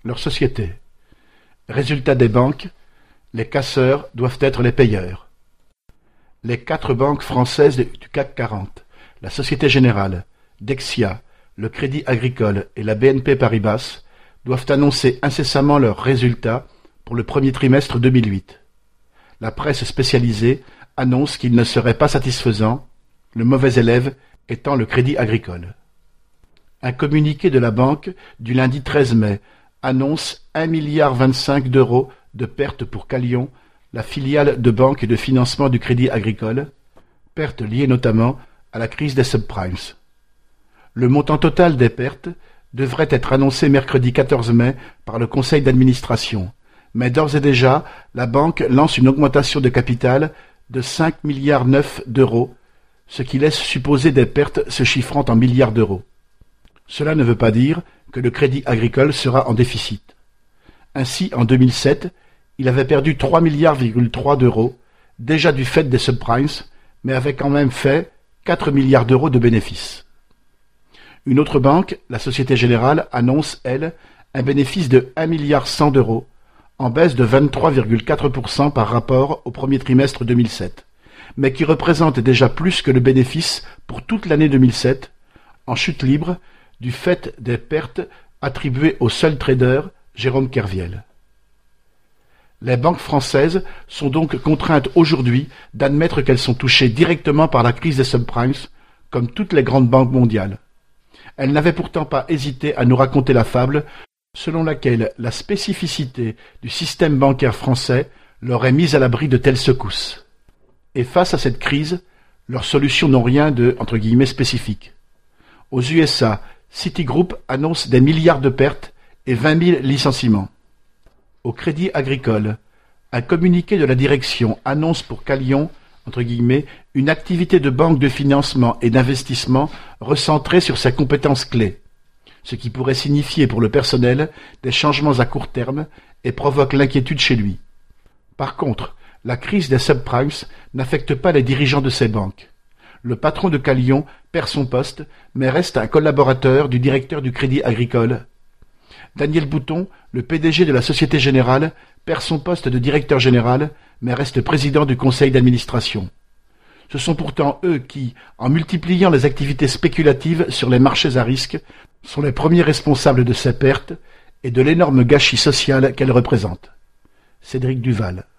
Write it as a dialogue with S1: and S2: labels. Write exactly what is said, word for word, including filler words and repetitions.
S1: leur société. Résultat des banques, les casseurs doivent être les payeurs. Les quatre banques françaises du C A C quarante, la Société Générale, Dexia, le Crédit Agricole et la B N P Paribas, doivent annoncer incessamment leurs résultats pour le premier trimestre deux mille huit. La presse spécialisée annonce qu'ils ne seraient pas satisfaisants, le mauvais élève étant le Crédit Agricole. Un communiqué de la banque du lundi treize mai annonce un virgule vingt-cinq milliard d'euros de pertes pour Calion, la filiale de banque et de financement du Crédit Agricole, pertes liées notamment à la crise des subprimes. Le montant total des pertes devrait être annoncé mercredi quatorze mai par le conseil d'administration, mais d'ores et déjà, la banque lance une augmentation de capital de cinq virgule neuf milliards d'euros, ce qui laisse supposer des pertes se chiffrant en milliards d'euros. Cela ne veut pas dire que le Crédit Agricole sera en déficit. Ainsi, en deux mille sept, il avait perdu trois virgule trois milliards d'euros, déjà du fait des subprimes, mais avait quand même fait quatre milliards d'euros de bénéfices. Une autre banque, la Société Générale, annonce, elle, un bénéfice de un virgule cent milliards d'euros, en baisse de vingt-trois virgule quatre pour cent par rapport au premier trimestre deux mille sept, mais qui représente déjà plus que le bénéfice pour toute l'année deux mille sept, en chute libre, du fait des pertes attribuées au seul trader Jérôme Kerviel. Les banques françaises sont donc contraintes aujourd'hui d'admettre qu'elles sont touchées directement par la crise des subprimes, comme toutes les grandes banques mondiales. Elles n'avaient pourtant pas hésité à nous raconter la fable selon laquelle la spécificité du système bancaire français l'aurait mise à l'abri de telles secousses. Et face à cette crise, leurs solutions n'ont rien de entre guillemets spécifique. Aux U S A, Citigroup annonce des milliards de pertes et vingt mille licenciements. Au Crédit Agricole, un communiqué de la direction annonce pour Calion, entre guillemets, une activité de banque de financement et d'investissement recentrée sur ses compétences clés, ce qui pourrait signifier pour le personnel des changements à court terme et provoque l'inquiétude chez lui. Par contre, la crise des subprimes n'affecte pas les dirigeants de ces banques. Le patron de Calion perd son poste, mais reste un collaborateur du directeur du Crédit Agricole. Daniel Bouton, le P D G de la Société Générale, perd son poste de directeur général, mais reste président du conseil d'administration. Ce sont pourtant eux qui, en multipliant les activités spéculatives sur les marchés à risque, sont les premiers responsables de ces pertes et de l'énorme gâchis social qu'elles représentent. Cédric Duval.